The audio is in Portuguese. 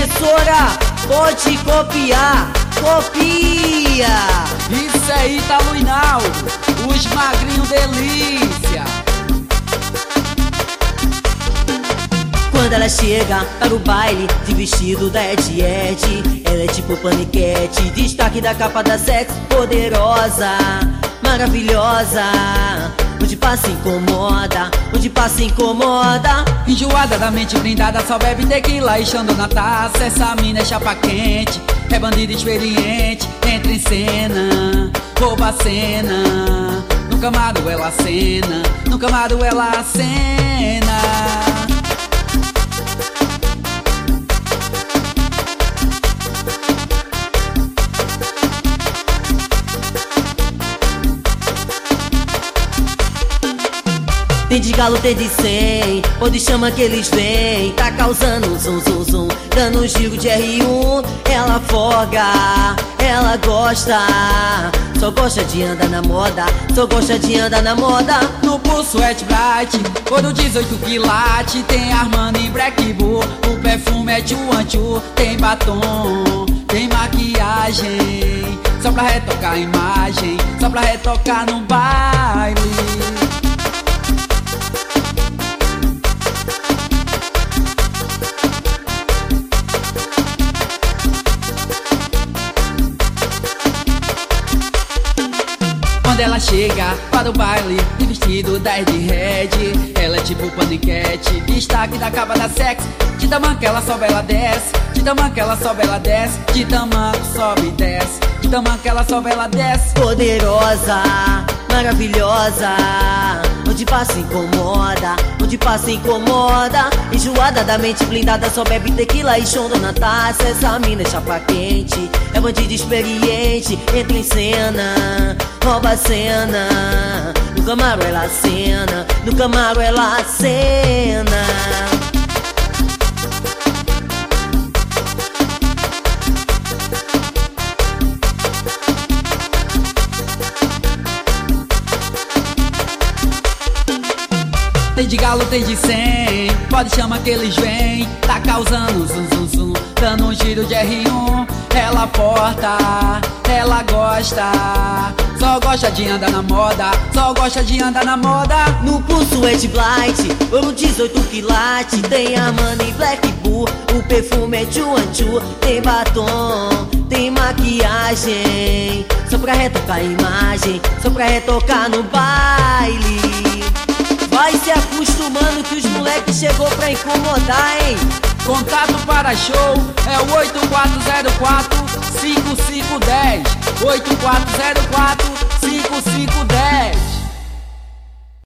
impressora, pode copiar, copia. Isso é Ítalo Hinaldo, os magrinhos delícia. Quando ela chega para o baile de vestido da Ed Ed, ela é tipo paniquete, destaque da capa da Sex, poderosa, maravilhosa. Onde passa incomoda, onde passa incomoda. Enjoada da mente blindada, só bebe tequila e xando na taça. Essa mina é chapa quente, é bandida experiente, entra em cena, rouba a cena. No camado ela acena, no camado ela acena. Tem de galo, tem de 100, onde chama que eles vêm. Tá causando zum zum zum, dando um giro de R1. Ela folga, ela gosta, só gosta de andar na moda, só gosta de andar na moda. No pulso é de Bright, ouro 18 quilates. Tem Armani Black Bull, o perfume é de Chuanchu. Tem batom, tem maquiagem, só pra retocar a imagem, só pra retocar no baile. Quando ela chega para o baile de vestido da Ed Red, ela é tipo paniquete, destaque da capa da Sex. De tamanco ela sobe, ela desce, de tamanco ela sobe, ela desce, de tamanco sobe e desce, de tamanco ela sobe, ela desce. Poderosa, maravilhosa, onde passa incomoda, onde passa incomoda. Enjoada da mente blindada, só bebe tequila e xondo na taça. Essa mina é chapa quente, é bandida experiente, entra em cena, rouba a cena. No Camaro ela acena, no Camaro ela acena. Tem de galo, tem de 100, pode chamar que eles vêm. Tá causando zum zum zum, dando um giro de R1. Ela porta, ela gosta, só gosta de andar na moda, só gosta de andar na moda. No pulso é de Blight, ouro 18 quilates. Tem Armani Black Bull, o perfume é de Chuanchu. Tem batom, tem maquiagem, só pra retocar a imagem, só pra retocar no baile. Vai se acostumando que os moleques chegou pra incomodar, hein? Contato para show é o 8404-5510, 8404